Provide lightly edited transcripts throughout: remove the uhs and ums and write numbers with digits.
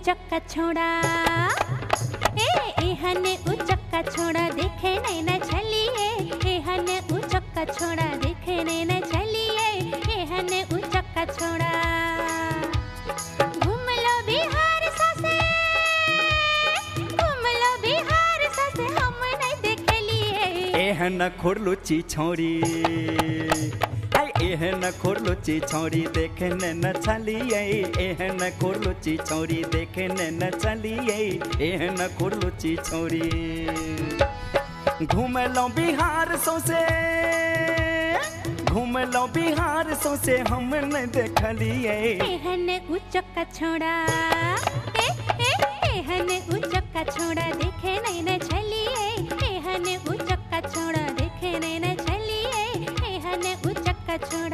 उचक्का छोड़ा एहने उचक्का छोड़ा देखे नैना चलिए एहने उचक्का छोड़ा देखे नैना चलिए एहने उचक्का छोड़ा घूम लो बिहार ससे हम नहीं देख लिए एहन खुरलुची छोड़ी एहन खुरलुची छोड़ी देखे न चलिए एहन खुरलुची छोड़ी देखे न चलिए एहन खुरलुची छोड़ी घूम लो बिहार सौसे घूम लो बिहार सौसे हम न देखलिए एहन उचक्का छोड़ा एहन उचक्का छोड़ा देखे नैना चलिए एहन उचक्का छोड़ा देखे नैना चलिए एहन उचक्का छोड़ा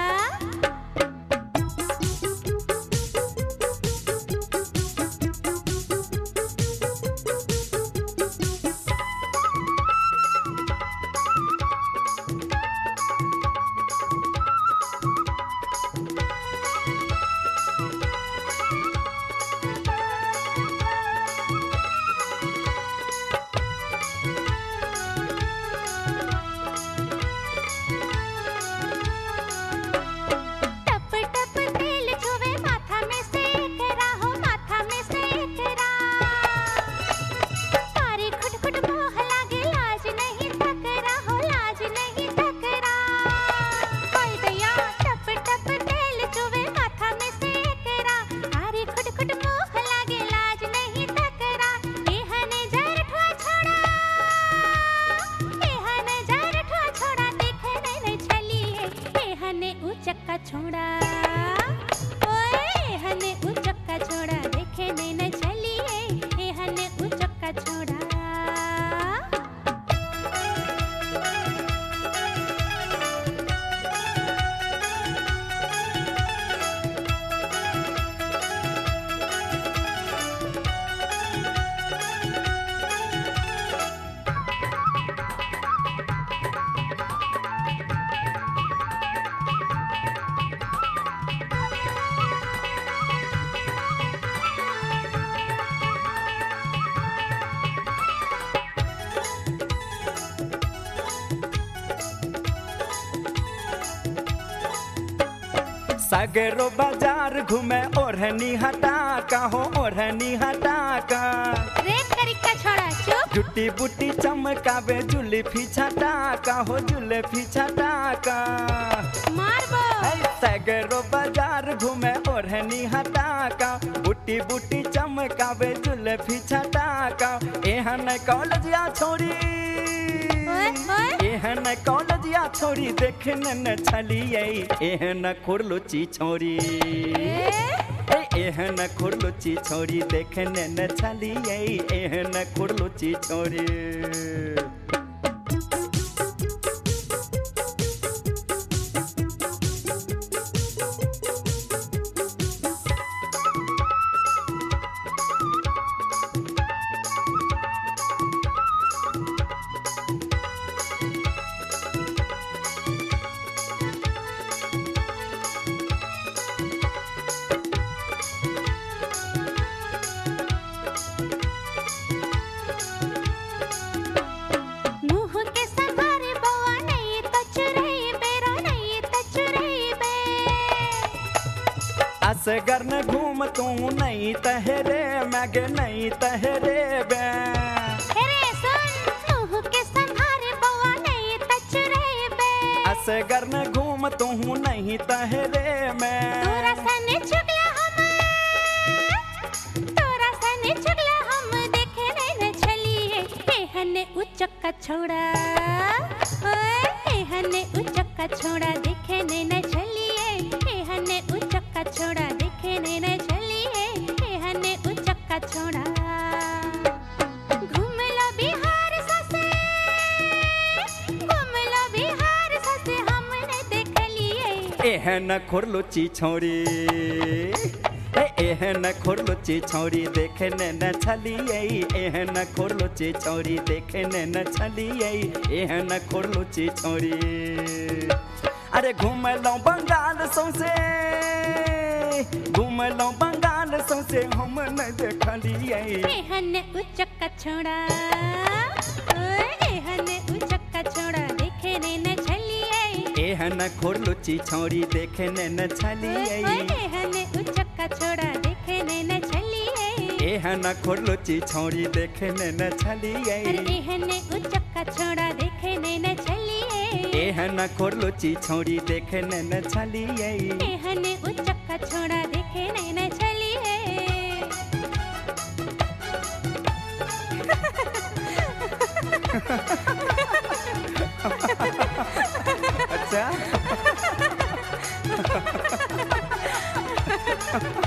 उचक्का छोड़ा ओए एहने उचक्का छोड़ा देखे नैना चलिए एहने उचक्का छोड़ा सगरो बाजार घूमे ओढ़नी हटा का हो ओढ़नी हटा का रे तरीका छोड़ा चुप जुटी बुटी चमकावे जुल्फी छटा का हो जुल्फी छटा का मारबो सगरो बाजार घूमे ओढ़नी हटा का बुटी बुटी चमकावे जुल्फी छटा का एहन कॉलेजिया छोड़ी एहन कॉलेजिया छोड़ी देखे न छलिए एहन खुरलुची छोड़ी एहन खुरलुची छोड़ी देखे न छलिए एहन खुरलुची छोड़ी असगर न घूम तू नहीं तहरे मैगे नहीं तहरे बे हेरे सुन मुँह के संभारे बउआ नहीं तच रहे बे असगर न घूम तू नहीं तहरे मैं तोरा सने चुगला हम देखे नहीं चलिए एहने उचक्का छोड़ा एहने उचक्का छोड़ा देखे नहीं चलिए एहने उचक्का छोड़ा देखे नहीं चलिए एहने उचक्का छोड़ा घूम लो बिहार ससे हमने देख लिए एहन खुरलुची छोड़ी एहन खुरलुची छोड़ी देखे न छलिए एहन खुरलुची छोड़ी देखे न छलिए एहन खुरलुची छोड़ी अरे घूम लो बंगाल सौसे घूम लो बंगाल सौसे से हम न देखलिए। एहन उचक्का छोड़ा, एहन उचक्का छोड़ा देखे ने न छलिए। एहन खोरलुची छौरी देखे ने न छलिए। एहन उचक्का छोड़ा देखे ने न छलिए। एहन खोरलुची छौरी देखे ने न छलिए। एहन उचक्का छोड़ा देखे ने न छलिए। एहन खोरलुची छौरी देखे ने न छलिए। एहन उचक्का छोड़ा देखे ने न छलिए। अच्छा